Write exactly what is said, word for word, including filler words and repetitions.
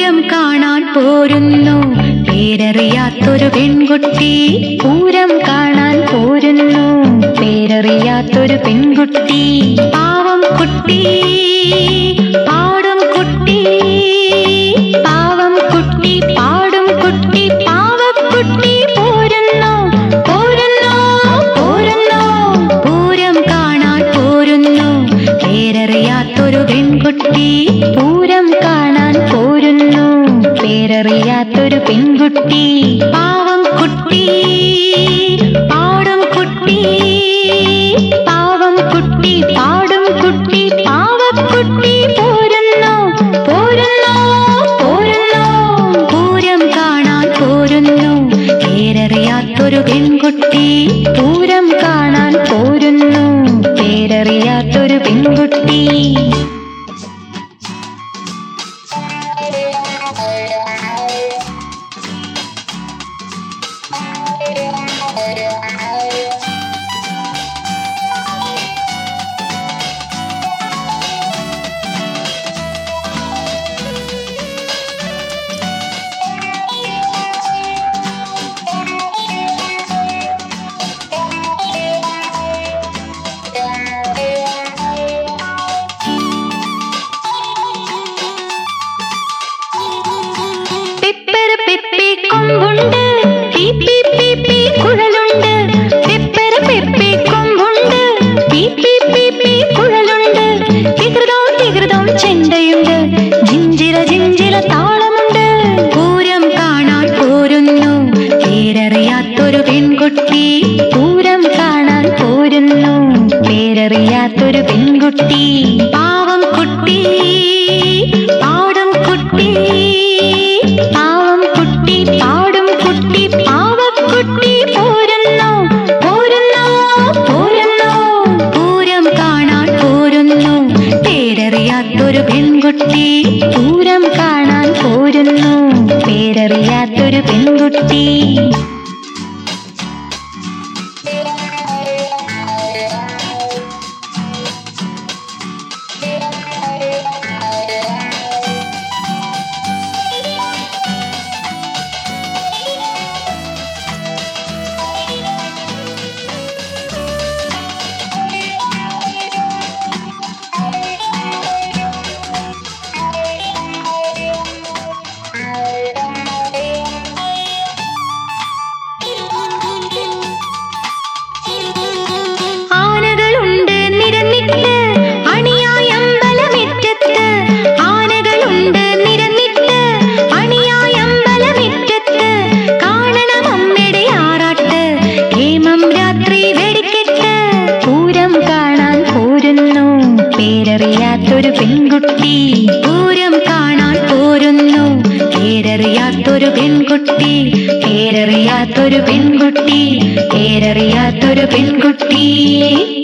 പൂരം കാണാൻ പോരുന്നു പേരറിയാത്തൊരു പെൺകുട്ടി. പൂരം കാണാൻ പോരുന്നു പേരറിയാത്തൊരു പെൺകുട്ടി. പാവം കുട്ടി പാടും കുട്ടി, പാവം കുട്ടി പാടും കുട്ടി, പാവക്കുട്ടി പോരുന്നു പോരുന്നു പോരുന്നു. പൂരം കാണാൻ പോരുന്നു പേരറിയാത്തൊരു പെൺകുട്ടി. പൂരം കാണാൻ പോരുന്നു പേരറിയാത്തൊരു പെൺകുട്ടി. പാവം കുട്ടി പാടും കുട്ടി, പാവം കുട്ടി പാടും കുട്ടി, പാവക്കുട്ടി പോരുന്നു പോരുന്നു പോരുന്നു. പൂരം കാണാൻ പോരുന്നു പേരറിയാത്തൊരു പെൺകുട്ടി. പൂരം കാണാൻ പോരുന്നു പേരറിയാത്തൊരു പെൺകുട്ടി. കൊമ്പുണ്ട് പീ പീ പീ പീ കുഴലുണ്ട്, പെപ്പര പെപ്പി കൊമ്പുണ്ട് പീ പീ പീ പീ കുഴലുണ്ട്. തികൃതം തികൃതം ചെണ്ടയുണ്ട്, ജിഞ്ചിര ജിഞ്ചിര താളമുണ്ട്. പൂരം കാണാൻ പോരുന്നു പേരറിയാത്തൊരു പെൺകുട്ടി. പൂരം കാണാൻ പോരുന്നു പേരറിയാത്തൊരു പെൺകുട്ടി. പാവം കുട്ടി പാടും കുട്ടി, പാവം കുട്ടി പാടും കുട്ടി, പാവക്കുട്ടി പോരുന്നു പോരുന്നു പോരുന്നു. പൂരം കാണാൻ പോരുന്നു പേരറിയാത്തൊരു പെൺകുട്ടി. പൂരം കാണാൻ പോരുന്നു പേരറിയാത്തൊരു പെൺകുട്ടി. പേരറിയാത്തൊരു പെൺകുട്ടി. പൂരം കാണാൻ പോരുന്നു പേരറിയാത്തൊരു പെൺകുട്ടി. പേരറിയാത്തൊരു പെൺകുട്ടി, പേരറിയാത്തൊരു പെൺകുട്ടി.